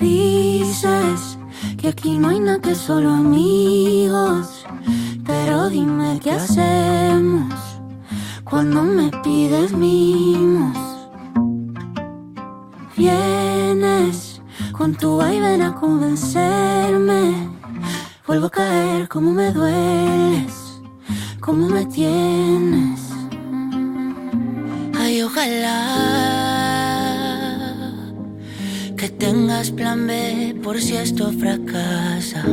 Dices que aquí no hay nada que solo amigos, pero dime qué hacemos cuando me pides mimos. Vienes con tu vaivén a convencerme, vuelvo a caer, cómo me dueles, cómo me tienes. Ay, ojalá que tengas plan B por si esto fracasa,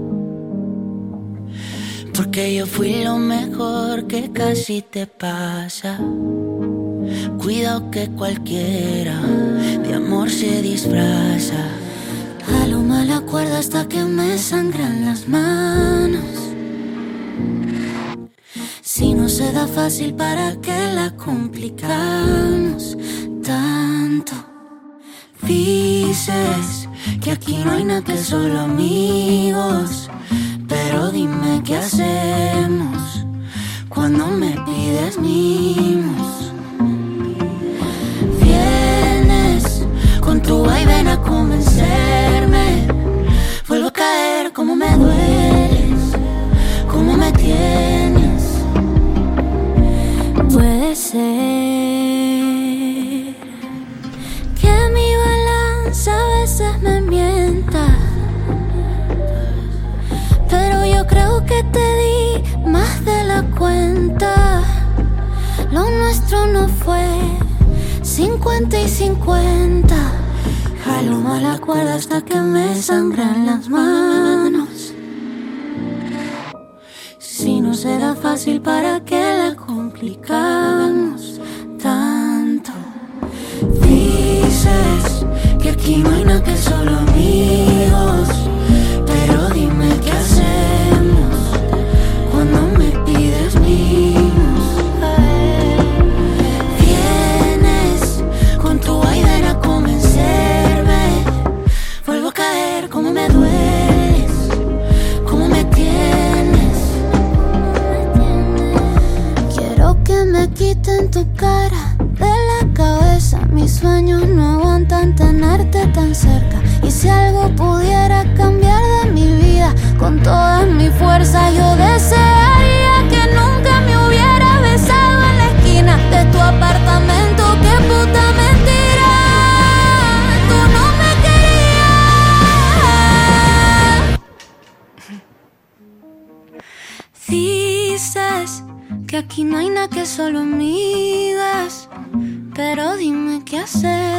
porque yo fui lo mejor que casi te pasa. Cuidado que cualquiera de amor se disfraza. Jalo mala cuerda hasta que me sangran las manos. Si no se da fácil, ¿para qué la complicamos tanto? Dices que aquí no hay nada que solo amigos, pero dime qué hacemos cuando me pides mimos. Vienes con tu vaivén a convencerme, vuelvo a caer, cómo me dueles, cómo me tienes. Puede ser que mi balanza a veces me mienta, pero yo creo que te di más de la cuenta. Lo nuestro no fue 50 y 50. Jalo mala cuerda hasta que me sangran las manos. Si no será fácil, ¿para qué la complicamos tanto? Dices que aquí no hay nada que solo amigos, pero dime qué hacemos cuando me pides mimos. Vienes con tu vaivén a convencerme, vuelvo a caer, cómo me dueles, cómo me tienes. Quiero que me quiten tu cara de la cabeza, mis sueños no aguantan tenerte tan cerca. Y si algo pudiera cambiar de mi vida con toda mi fuerza, yo desearía que nunca me hubiera besado en la esquina de tu apartamento. Qué puta mentira, tú no me querías. Dices que aquí no hay nada que solo amigas, pero dime qué hacer